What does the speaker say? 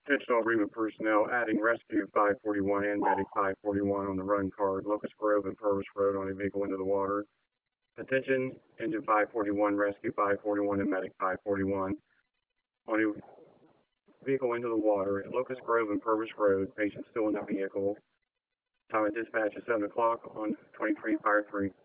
Attention all agreement personnel, adding Rescue 541 and Medic 541 on the run card, Locust Grove and Purvis Road on a vehicle into the water. Attention, Engine 541, Rescue 541, and Medic 541 on a vehicle into the water at Locust Grove and Purvis Road. Patient still in the vehicle. Time of dispatch is 7 o'clock on 23 Fire 3.